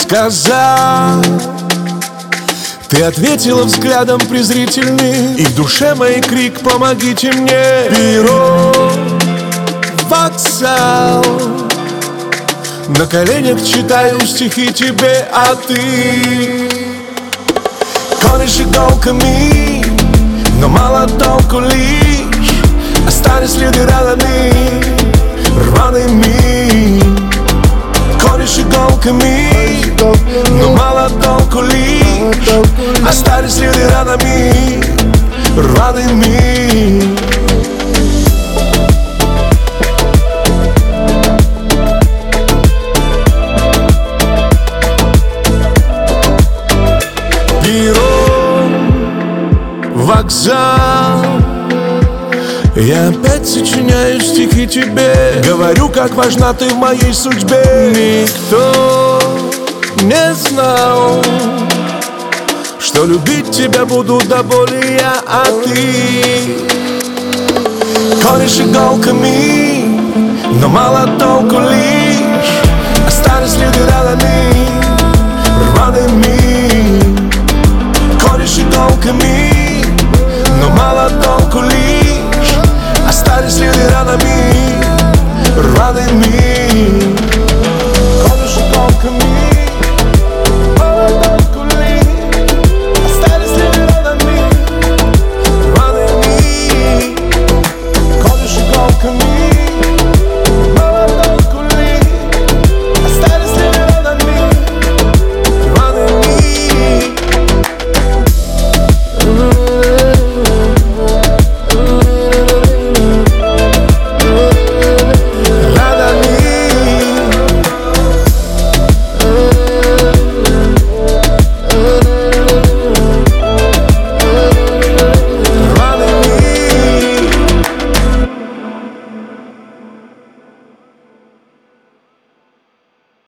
сказал. Ты ответила взглядом презрительным, и в душе моей крик: помогите мне. Перрон, вокзал, на коленях читаю стихи тебе, а ты колешь иголками, но мало толку лишь. Остались следы ранами, рваными. Колешь иголками, но мало толку лишь. Остались следы ранами, рваными. Вокзал, я опять сочиняю стихи тебе, говорю, как важна ты в моей судьбе. Никто не знал, что любить тебя буду до боли я, а ты колешь иголками, но мало толку лишь. Остались следы ранами, рваными.